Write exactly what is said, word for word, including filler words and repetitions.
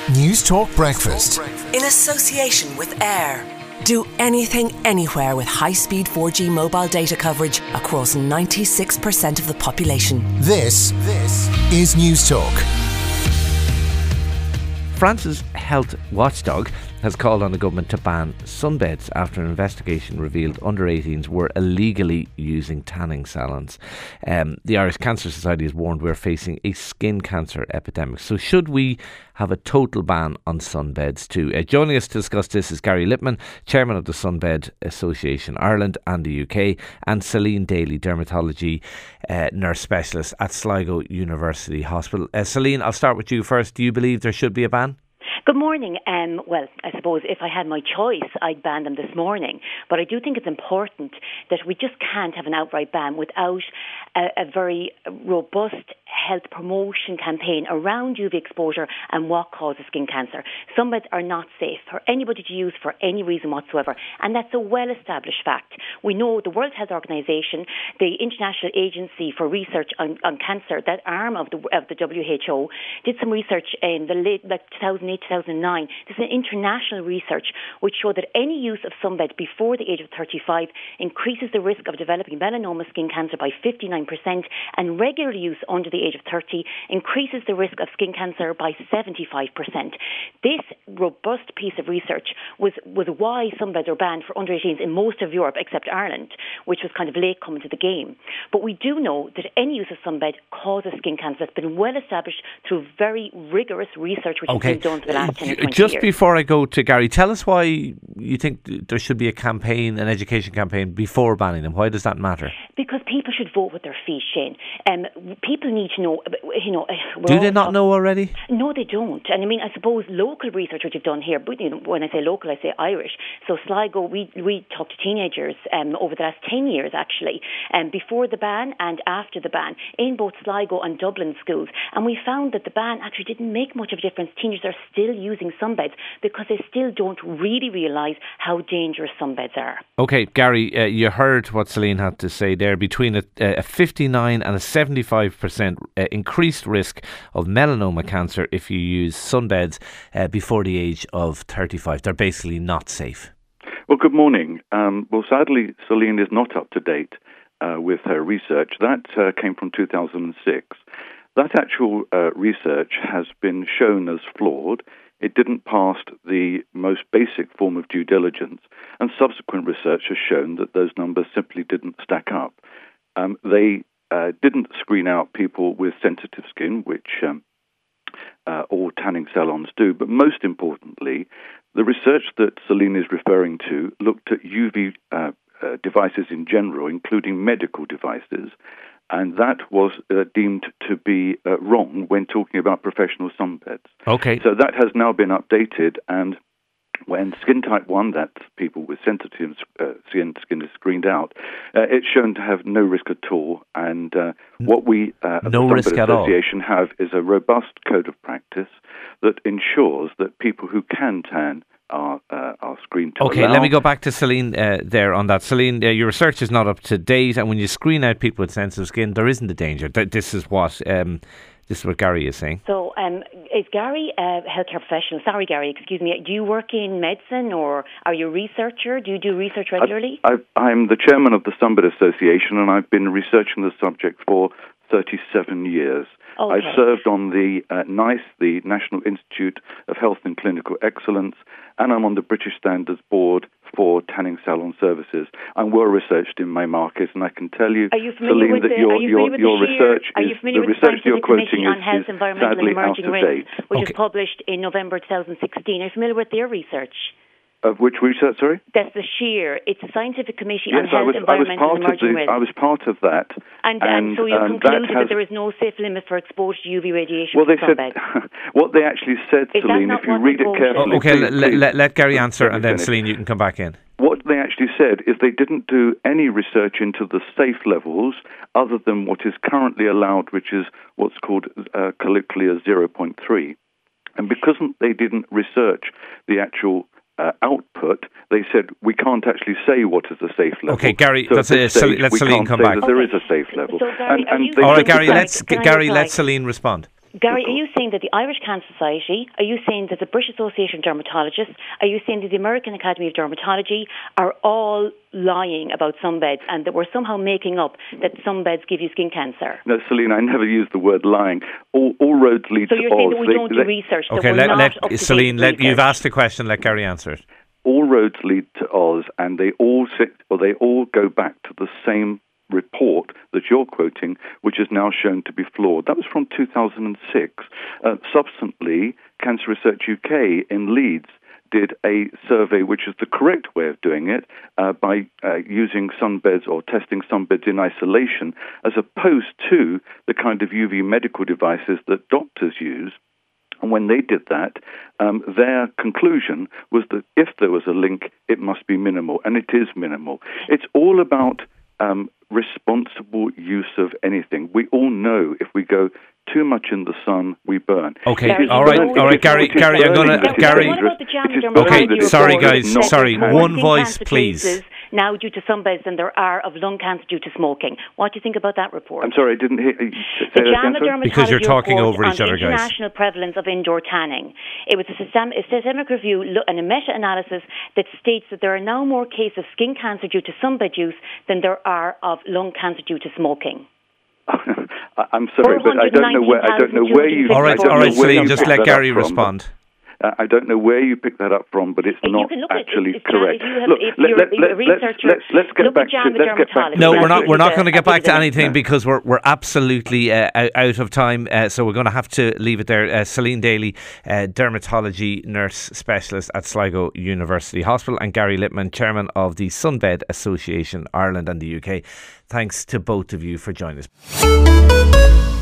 News Talk Breakfast. In association with Air. Do anything, anywhere with high-speed four G mobile data coverage across ninety-six percent of the population. This, this is News Talk. France's health watchdog has called on the government to ban sunbeds after an investigation revealed under eighteens were illegally using tanning salons. Um, the Irish Cancer Society has warned we're facing a skin cancer epidemic. So should we have a total ban on sunbeds too? Uh, joining us to discuss this is Gary Lippman, Chairman of the Sunbed Association Ireland and the U K, and Celine Daly, Dermatology uh, Nurse Specialist at Sligo University Hospital. Uh, Celine, I'll start with you first. Do you believe there should be a ban? Good morning. Um, well, I suppose if I had my choice, I'd ban them this morning. But I do think it's important that we just can't have an outright ban without a, a very robust health promotion campaign around U V exposure and what causes skin cancer. Sunbeds are not safe for anybody to use for any reason whatsoever, and that's a well-established fact. We know the World Health Organization, the International Agency for Research on, on Cancer, that arm of the of the W H O, did some research in the late like two thousand eight, two thousand nine. This is an international research which showed that any use of sunbed before the age of thirty-five increases the risk of developing melanoma skin cancer by fifty-nine percent, and regular use under the age of thirty increases the risk of skin cancer by seventy-five percent. This robust piece of research was, was why sunbeds are banned for under eighteens in most of Europe except Ireland, which was kind of late coming to the game. But we do know that any use of sunbed causes skin cancer. That's been well established through very rigorous research which okay. has been done for the last ten or twenty Just years. before I go to Gary, tell us why you think there should be a campaign, an education campaign, before banning them. Why does that matter? Because people should vote with their feet, Shane. Um, people need to know, you know... Do they not know already? No, they don't. And I mean, I suppose local research which you've done here, but you know, when I say local, I say Irish. So Sligo, we we talked to teenagers um, over the last ten years, actually, um, before the ban and after the ban, in both Sligo and Dublin schools. And we found that the ban actually didn't make much of a difference. Teenagers are still using sunbeds because they still don't really realise how dangerous sunbeds are. OK, Gary, uh, you heard what Celine had to say there. Between a, a fifty-nine and a seventy-five percent uh, increased risk of melanoma cancer if you use sunbeds uh, before the age of thirty-five. They're basically not safe. Well, good morning. Um, well, sadly, Celine is not up to date uh, with her research. That uh, came from two thousand six. That actual uh, research has been shown as flawed. It didn't pass the most basic form of due diligence, and subsequent research has shown that those numbers simply didn't stack up. Um, they uh, didn't screen out people with sensitive skin, which um, uh, all tanning salons do, but most importantly, the research that Celine is referring to looked at U V uh, uh, devices in general, including medical devices, and that was uh, deemed to be uh, wrong when talking about professional sunbeds. Okay. So that has now been updated, and when skin type one, that's people with sensitive uh, skin, skin is screened out, uh, it's shown to have no risk at all. And uh, what we uh, at no the risk Sunbed at all. Association have is a robust code of practice that ensures that people who can tan are, uh, are screened to Okay, allow. let me go back to Celine uh, there on that. Celine, uh, your research is not up to date, and when you screen out people with sensitive skin, there isn't a danger. Th- this is what um, this is what Gary is saying. So, um, is Gary a healthcare professional? Sorry, Gary, excuse me. Do you work in medicine, or are you a researcher? Do you do research regularly? I, I, I'm the chairman of the Sunbed Association, and I've been researching the subject for thirty-seven years. Okay. I served on the uh, NICE, the National Institute of Health and Clinical Excellence, and I'm on the British Standards Board for Tanning Salon Services. I'm well researched in my markets, and I can tell you, are you familiar Celine, with that the, your, are you your, with your the research are you is familiar the with research the you're quoting Committee on is, Health, is Environmental and sadly out Emerging of Risks, date. which Okay. was published in November twenty sixteen. Are you familiar with their research? Of which research, sorry? That's the SHEAR. It's a Scientific Committee Yes, on Health, I was, I was Environmental part and of Emerging the, Risks. I was part of that. And, and, and so you um, concluded that, that has, there is no safe limit for exposure to U V radiation well, from they said, sunbeds. what they actually said, Is that Celine, not if you what read they it voted? carefully... Oh, okay, please, let, please, let, let Gary answer, let me and then finish. Celine, you can come back in. What they actually said is they didn't do any research into the safe levels other than what is currently allowed, which is what's called uh, colloquially a zero point three. And because they didn't research the actual uh, output, they said we can't actually say what is a safe level. Okay, Gary, so let's, at this uh, stage, let we Celine can't come say back. that there Okay. is a safe level. So, Gary, and, are and you they All right, said Gary, that- let's Can I Gary, reply? let Celine respond. Gary, are you saying that the Irish Cancer Society, are you saying that the British Association of Dermatologists, are you saying that the American Academy of Dermatology are all lying about sunbeds and that we're somehow making up that sunbeds give you skin cancer? No, Celine, I never used the word lying. All, all roads lead so to Oz. So you're saying that we they, don't they, do research, okay, that we're let, not let, up to Celine, date let, research. you've asked the question, let Gary answer it. All roads lead to Oz, and they all sit, or they all go back to the same report that you're quoting, which is now shown to be flawed. That was from two thousand six. Uh, subsequently, Cancer Research U K in Leeds did a survey, which is the correct way of doing it, uh, by uh, using sunbeds or testing sunbeds in isolation, as opposed to the kind of U V medical devices that doctors use. And when they did that, um, their conclusion was that if there was a link, it must be minimal, and it is minimal. It's all about um, responsible use of anything. We all know if we go too much in the sun, we burn. Okay, Gary, all right, all right, Gary, Gary, I'm going to, Gary. What about the JAMA Okay, Dermatology sorry report guys, that sorry, there's more one skin voice, cancer please. cases now due to sunbeds than there are of lung cancer due to smoking. What do you think about that report? I'm sorry, I didn't hear you say The that JAMA again, sorry? Dermatology Because you're talking report over each on other, guys. international prevalence of indoor tanning. It was a, system, a systemic review lo- and a meta-analysis that states that there are now more cases of skin cancer due to sunbed use than there are of lung cancer due to smoking. I'm sorry, but I don't know where I don't know where you. All right, all right, Celine, just let Gary from. respond. Uh, I don't know where you picked that up from, but it's You not can look at it. actually It's- correct. if you have- Look, if let, you're let, a let, let's, researcher, let's, let's get look back at to JAMA let's get back to No, Dermatology. we're not. We're not going to get I back think to it's a- anything because we're we're absolutely uh, out out of time. Uh, so we're going to have to leave it there. Uh, Celine Daly, uh, dermatology nurse specialist at Sligo University Hospital, and Gary Littman, chairman of the Sunbed Association Ireland and the U K. Thanks to both of you for joining us.